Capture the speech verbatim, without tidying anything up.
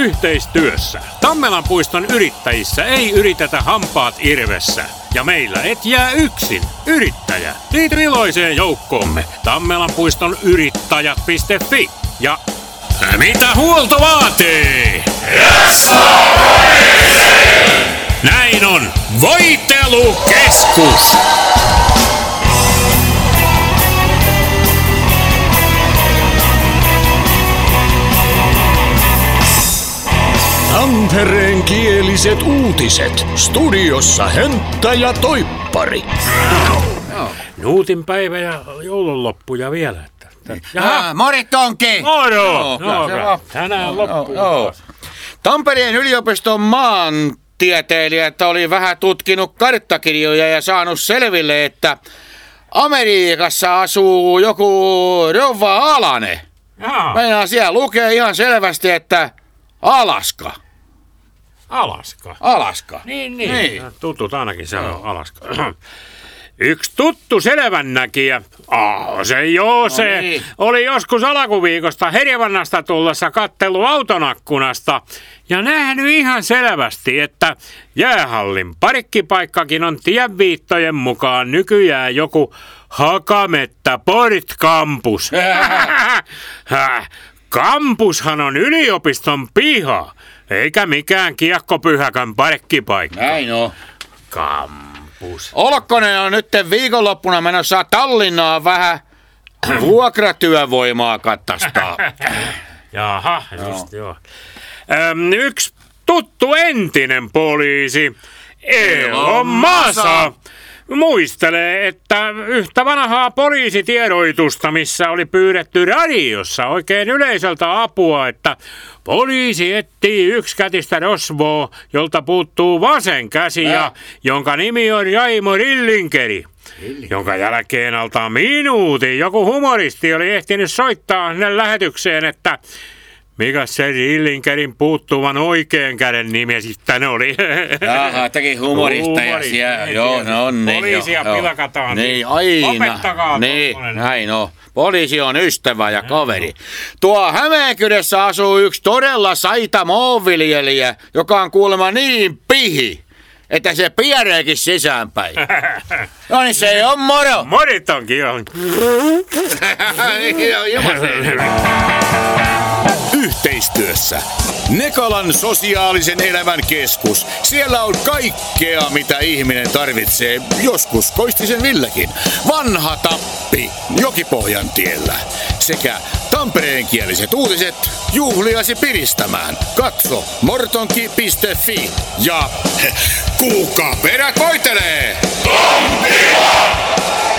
Yhteistyössä Tammelan puiston yrittäjissä ei yritetä hampaat irvessä. Ja meillä et jää yksin. Yrittäjä. Liity iloiseen joukkoomme. Tammelan puiston yrittäjät piste fi. Ja mitä huolto vaatii? Näin on. Voitelukeskus. Tampereen kieliset uutiset. Studiossa Hönttä ja Toippari. Nuutin päivä ja joulunloppuja vielä. Jaha, moritonki! Moro! No, no, tänään loppuu. No. Tampereen yliopiston maantieteilijät oli vähän tutkinut karttakirjoja ja saanut selville, että Amerikassa asuu joku rouva Alane. Meinaa siellä lukee ihan selvästi, että Alaska. Alaska? Alaska. Niin, niin. niin. Tutut ainakin sanoo no. Alaska. Yksi tuttu selvännäkijä, ah, se joo se, no niin. oli joskus alkuviikosta Herjavannasta tullessa kattellut autonakkunasta ja nähnyt ihan selvästi, että jäähallin parkkipaikkakin on tienviittojen mukaan nykyään joku Hakametta Port Campus. Kampushan on yliopiston piha, eikä mikään kiekkopyhäkän parkkipaikka. Näin on. Kampus. Olkkonen on nyt viikonloppuna menossa Tallinnaan vähän vuokratyövoimaa katsastaa. Jaha, just no. joo. Öm, yksi tuttu entinen poliisi, Elon Masa, muistelee, että yhtä vanhaa poliisitiedoitusta, missä oli pyydetty radiossa oikein yleisöltä apua, että poliisi etsii yksikätistä rosvoa, jolta puuttuu vasen käsi ja äh. jonka nimi on Raimo Rillinkeri. Jonka jälkeen alta minuutin joku humoristi oli ehtinyt soittaa hänen lähetykseen, että mikä se Rillinkerin puuttuvan oikean käden nimi sitten oli? Jaha, teki humoristaja siellä. Joo, no on niin. Poliisia jo, pilkataan. Niin, aina. Lopettakaa. Niin, näin on. Poliisi on ystävä ja kaveri. Tuo Hämeenkyrössä asuu yksi todella saita maanviljelijä, joka on kuulemma niin pihi, että se piereekin sisäänpäin. No niin, se ei ole moro. Moritonkin on. Yhteistyössä Nekalan sosiaalisen elämän keskus. Siellä on kaikkea, mitä ihminen tarvitsee. Joskus Koistisen Villekin. Vanha Tappi Jokipohjan tiellä. Sekä tampereenkieliset uutiset juhliasi piristämään. Katso mortonki piste fi ja kuka perät voitelee? Tampila!